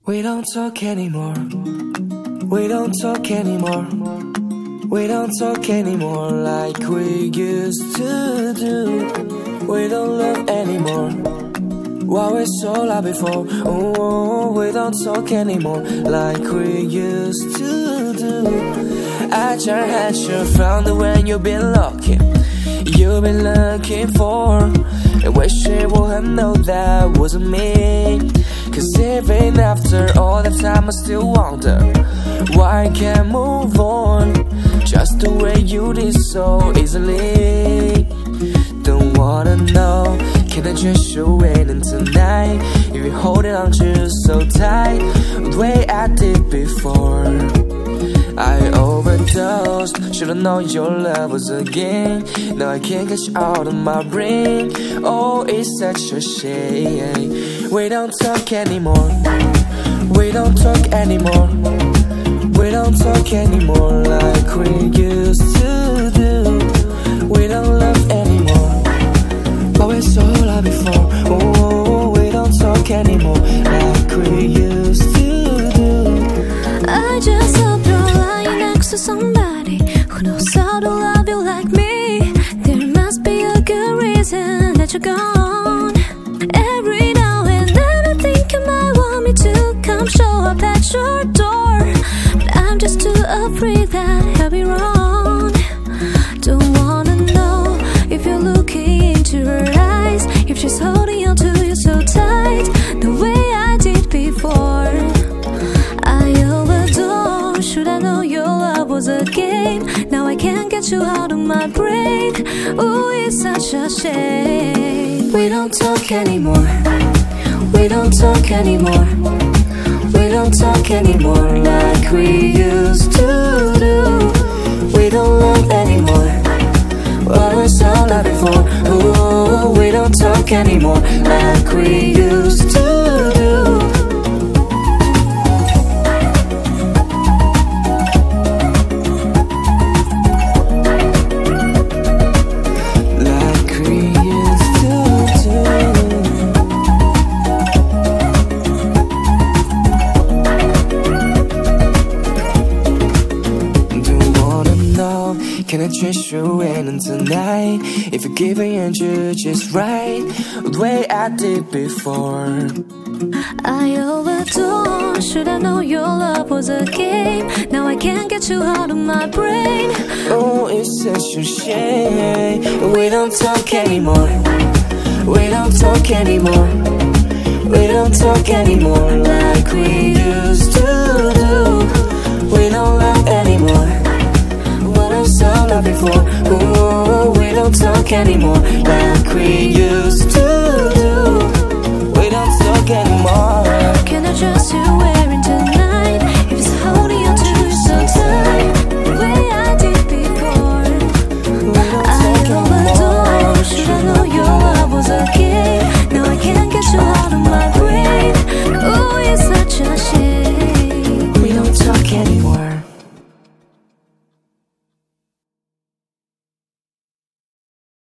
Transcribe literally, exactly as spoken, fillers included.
We don't talk anymore. We don't talk anymore. We don't talk anymore like we used to do. We don't love anymore what we saw like before. Oh, we don't talk anymore like we used to do. I just had you found the one you've been looking, you've been looking for. I wish you would know that wasn't me. Cause even after all the time I still wonder why I can't move on just the way you did so easily. Don't wanna know, can I just show it in tonight? If you're holding on to so tight the way I did before, I overdosed. Should've known your love was a game. Now I can't get you out of my brain. Oh, it's such a shame. We don't talk anymore. We don't talk anymore. We don't talk anymore like we used to do. We don't love anymore but we saw like before. Oh, we don't talk anymore like we used to do. I just hope you're lying next to somebody who knows how to love you like me. There must be a good reason that you're gone. Every now and then I think you might want me to come show up at your door, but I'm just too afraid that I'll be wrong. Don't wanna know if you're looking into her eyes, if she's holding on to you so tight the way I did before. I overdosed. Should I know your love was a game? Now I can't get you out of my brain. Ooh, it's such a shame. We don't talk anymore. We don't talk anymore. We don't talk anymore like we used to do. We don't love anymore what we saw like before. Ooh, we don't talk anymore like we used to do. Can I treat you in tonight? If you're giving you just right the way I did before. I overdosed. Should I know your love was a game? Now I can't get you out of my brain. Oh, it's such a shame. We don't talk anymore. We don't talk anymore. We don't talk anymore like we used to do. We don't love anymore what I saw like before. Ooh, we don't talk anymore like we used to do.